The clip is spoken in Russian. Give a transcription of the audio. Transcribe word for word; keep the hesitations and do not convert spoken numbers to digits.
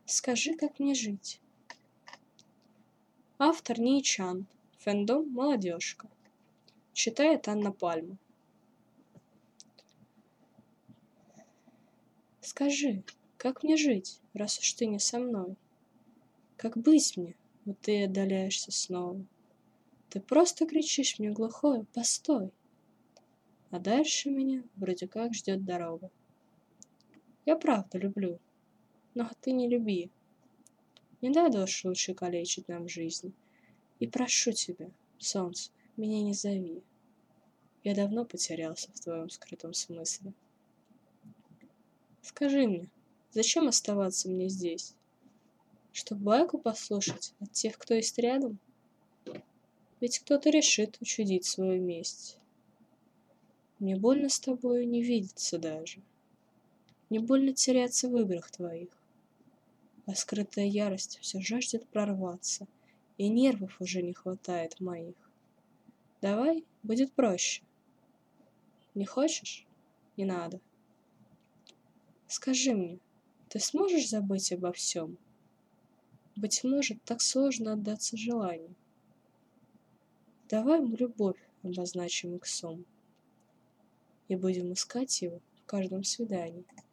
Скажи, как мне жить? Автор Нейчан. Фэндом «Молодежка». Читает Анна Пальма. Скажи, как мне жить, раз уж ты не со мной? Как быть мне, вот ты отдаляешься снова? Ты просто кричишь мне глухое «постой!», а дальше меня вроде как ждет дорога. Я правда люблю, но ты не люби. Не дай душу лучше калечить нам жизнь. И прошу тебя, солнце, меня не зови. Я давно потерялся в твоем скрытом смысле. Скажи мне, зачем оставаться мне здесь? Чтоб байку послушать от тех, кто есть рядом? Ведь кто-то решит учудить свою месть. Мне больно с тобою не видеться даже. Мне больно теряться в играх твоих. А скрытая ярость все жаждет прорваться, и нервов уже не хватает моих. Давай, будет проще. Не хочешь? Не надо. Скажи мне, ты сможешь забыть обо всем? Быть может, так сложно отдаться желанию. Давай мы любовь обозначим иксом и будем искать его в каждом свидании.